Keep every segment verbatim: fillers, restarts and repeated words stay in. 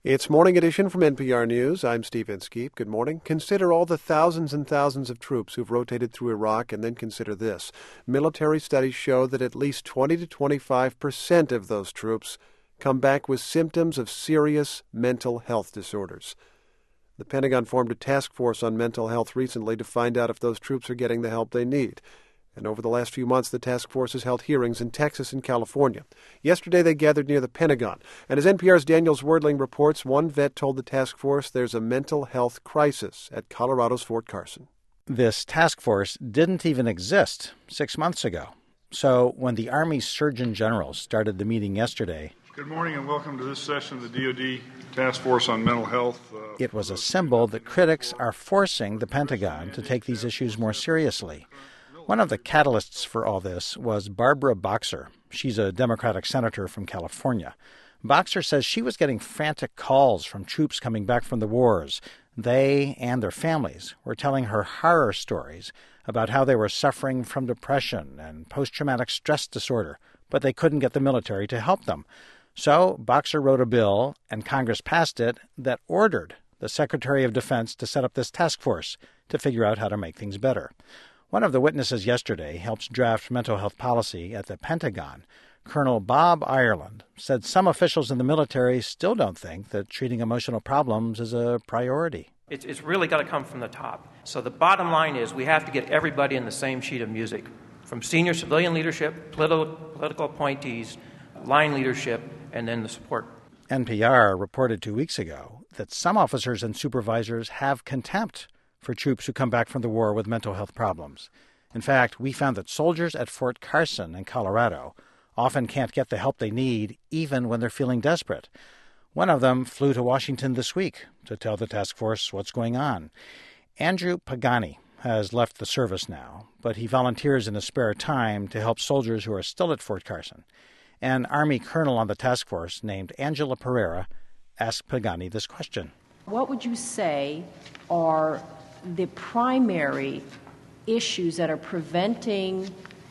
It's Morning Edition from N P R News. I'm Steve Inskeep. Good morning. Consider all the thousands and thousands of troops who've rotated through Iraq, and then consider this. Military studies show that at least twenty to twenty-five percent of those troops come back with symptoms of serious mental health disorders. The Pentagon formed a task force on mental health recently to find out if those troops are getting the help they need. And over the last few months, the task force has held hearings in Texas and California. Yesterday, they gathered near the Pentagon. And as N P R's Daniel Zwerdling reports, one vet told the task force there's a mental health crisis at Colorado's Fort Carson. This task force didn't even exist six months ago. So when the Army Surgeon General started the meeting yesterday, good morning and welcome to this session of the D O D Task Force on Mental Health. Uh, it was a symbol that critics are forcing the Pentagon to take these issues more seriously. One of the catalysts for all this was Barbara Boxer. She's a Democratic senator from California. Boxer says she was getting frantic calls from troops coming back from the wars. They and their families were telling her horror stories about how they were suffering from depression and post-traumatic stress disorder, but they couldn't get the military to help them. So Boxer wrote a bill, and Congress passed it, that ordered the Secretary of Defense to set up this task force to figure out how to make things better. One of the witnesses yesterday helps draft mental health policy at the Pentagon. Colonel Bob Ireland said some officials in the military still don't think that treating emotional problems is a priority. It's, it's really got to come from the top. So the bottom line is we have to get everybody in the same sheet of music, from senior civilian leadership, political, political appointees, line leadership, and then the support. N P R reported two weeks ago that some officers and supervisors have contempt for troops who come back from the war with mental health problems. In fact, we found that soldiers at Fort Carson in Colorado often can't get the help they need even when they're feeling desperate. One of them flew to Washington this week to tell the task force what's going on. Andrew Pagani has left the service now, but he volunteers in his spare time to help soldiers who are still at Fort Carson. An Army colonel on the task force named Angela Pereira asked Pagani this question. What would you say are the primary issues that are preventing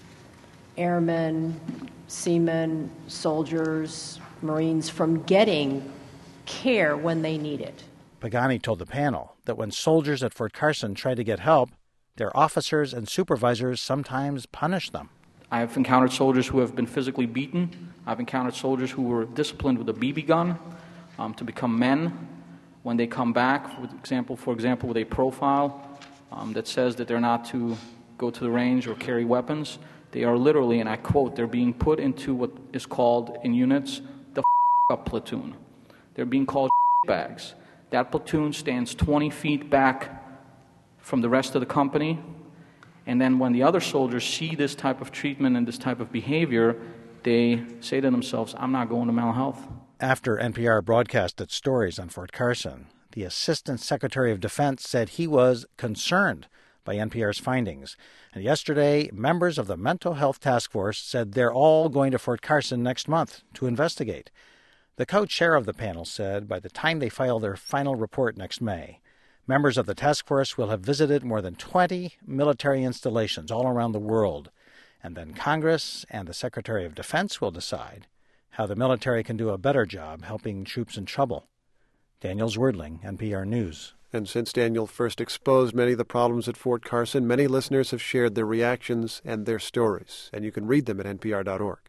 airmen, seamen, soldiers, Marines from getting care when they need it? Pagani told the panel that when soldiers at Fort Carson try to get help, their officers and supervisors sometimes punish them. I have encountered soldiers who have been physically beaten. I've encountered soldiers who were disciplined with a B B gun um, to become men. When they come back, for example, for example, with a profile um, that says that they're not to go to the range or carry weapons, they are literally, and I quote, they're being put into what is called in units the f*** up platoon. They're being called bags. That platoon stands twenty feet back from the rest of the company, and then when the other soldiers see this type of treatment and this type of behavior, they say to themselves, I'm not going to mental health. After N P R broadcasted stories on Fort Carson, the Assistant Secretary of Defense said he was concerned by N P R's findings. And yesterday, members of the Mental Health Task Force said they're all going to Fort Carson next month to investigate. The co-chair of the panel said by the time they file their final report next May, members of the task force will have visited more than twenty military installations all around the world. And then Congress and the Secretary of Defense will decide how the military can do a better job helping troops in trouble. Daniel Zwerdling, N P R News. And since Daniel first exposed many of the problems at Fort Carson, many listeners have shared their reactions and their stories, and you can read them at N P R dot org.